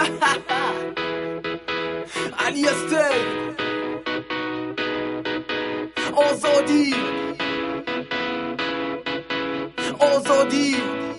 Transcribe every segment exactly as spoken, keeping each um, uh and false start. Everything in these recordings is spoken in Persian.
علی استیل آزادی آزادی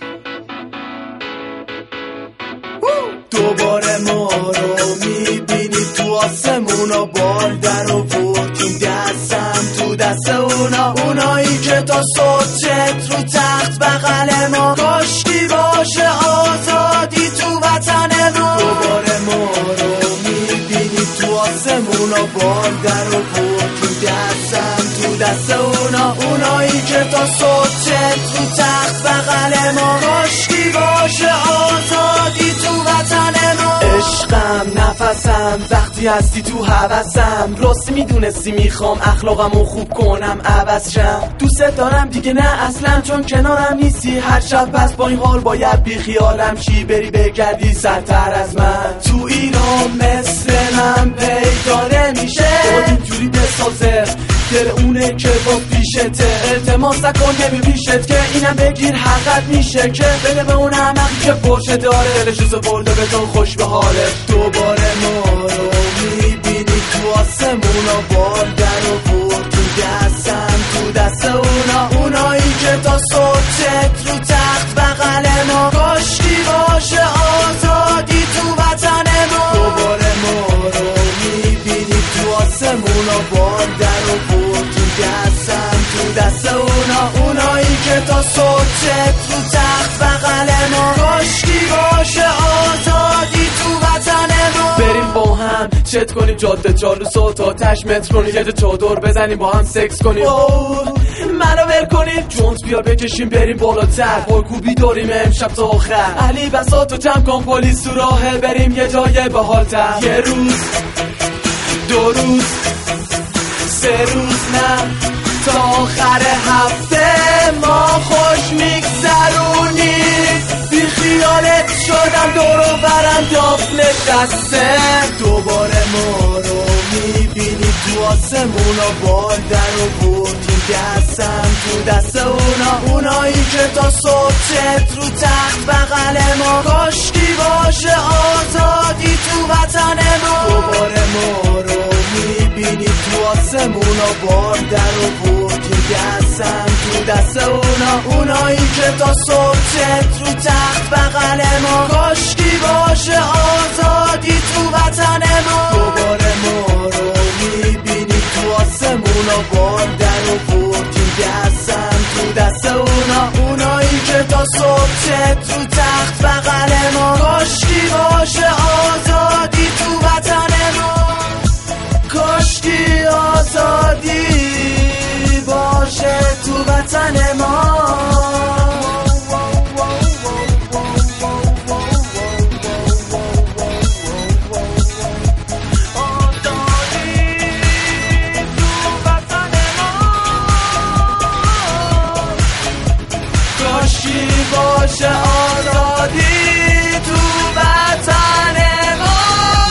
دوباره ما رو میبینی تو آسمونا، بال در آوردیم دستم تو دست اونا، اونایی که تا صبح چت رو تخت بغل ما، کاشکی باشه آزادی تو وطن ما. دوباره ما رو میبینی تو آسمونا، بال در آوردیم دستم تو دست اونا، اونایی که تا صبح چت رو تخت بغل ما، کاشکی باشه آزادی تو وطن ما. عشقم نفسم وقتی هستی تو هوسم، راستی میدونستی میخوام اخلاقمو خوب کنم عوض شم. دوست دارم دیگه نه اصلا چون کنارم نیستی هر شب، پس با این حال باید بی خیالم شی، بری بگردی سرتر از من. تو ایران مثل من پیدا نمیشه اینجوری بسازه دل اونه که با پیشته، التماس نکن نمی پیشت که اینم بگیر حقت میشه، که بده به اون احمقی که پرشه داره دلش رو برده به تو خوش به حاله. دوباره ما رو میبینی تو آسمونا، بال در آورد تو دستم تو دست اونا، اونایی که تا صبح چت رو تخت بغل ما، کاشکی باشه آزادی تو وطن ما. دوباره ما رو میبینی تو آسمونا، بال در آورد تو دستم تو دست اونا، اونایی که تا صبح چت رو تخت بغل ما، کاشکی باشه آزادی تو وطن ما. بریم با هم چت کنیم جاده جالوس و تا تش مترونی، یه چادر بزنیم با هم سکس کنیم، منو ول کنیم جونز بیا بکشیم بریم بالاتر، پرکوبی داریم امشب تا آخر، علی بساطو جمع کن پلیس تو راهه، بریم یه جای باحال‌تر. یه روز دو روز سه روز نه تا آخر هفته ما خوش میگذرونیم، بی خیالت شدم دور و برم داف نشسته. دوباره ما رو میبینی تو آسمونا، بال در آوردیم دستم تو دست اونا، اونایی که تا صبح چت رو تخت بغل ما، کاشکی باشه آزادی تو وطن ما. دوباره ما رو میبینی تو آسمونا، بال در آوردیم دستم تو دست اونا، اونایی که تا صبح چت رو تخت بغل ما، کاشکی باشه آزادی تو وطن ما. دوباره ما رو میبینی تو آسمونا، بال در آوردیم دستم تو دست اونا، اونایی که تا صبح چت رو تخت بغل ما، کاشکی باشه آزادی تو وطن ما، کاشکی آزادی باشه تو وطن ما. باشه آزادی تو وطن ما.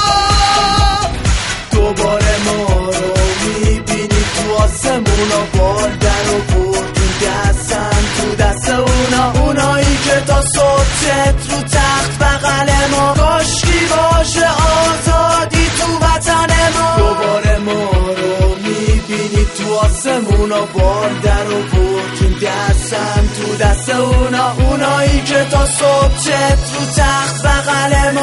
دوباره ما رو میبینی تو آسمونا، بال در آوردیم دستم تو دست اونا، اونایی که تا صبح چت رو تخت بغل ما، کاشکی باشه آزادی تو وطن ما. دوباره ما رو میبینی تو آسمونا، بال در آوردیم دستم تو دست اونا، اونایی که تا صبح چت رو تخت بغل ما،